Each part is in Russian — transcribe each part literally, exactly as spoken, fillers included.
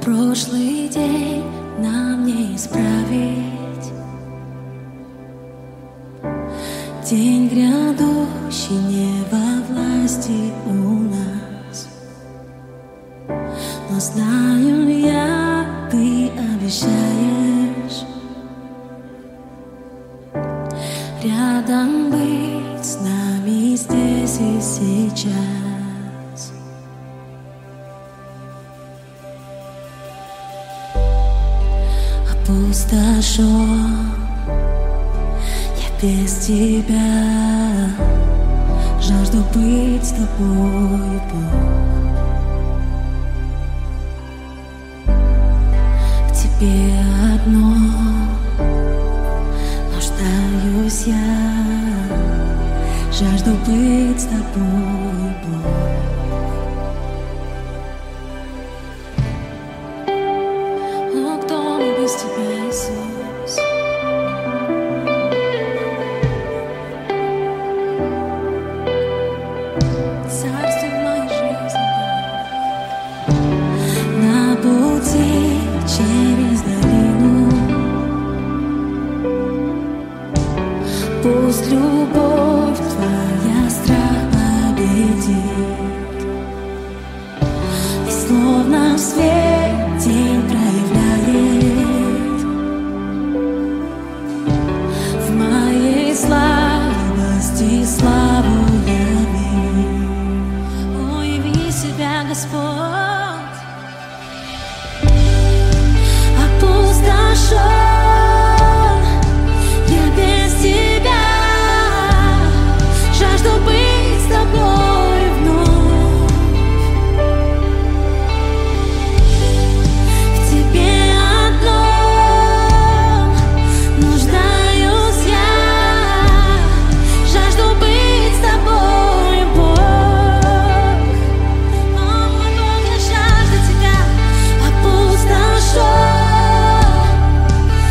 Прошлый день нам не исправить, день грядущий не во власти у нас. Но знаю я, ты обещаешь рядом быть с нами здесь и сейчас. Опустошен я без тебя, жажду быть с тобой, Бог. В тебе одно нуждаюсь я, жажду быть с тобой, Бог. Без тебя, Иисус, царствуй в моей жизни, на пути через долину. Пусть любовь твоя страх победит, и словно в свет день проявляет слабости славу яви. О, яви себя, Господь. Опустошен я без тебя, жажду быть с тобой вновь. В тебе одном нуждаюсь я, жажду быть с тобой, Бог. О, мой Бог, я жажду тебя. Опустошен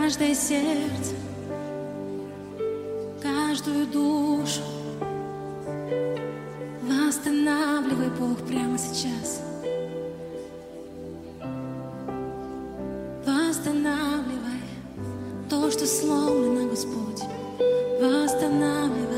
каждое сердце, каждую душу. Восстанавливай, Бог, прямо сейчас. Восстанавливай то, что сломлено, Господь. Восстанавливай.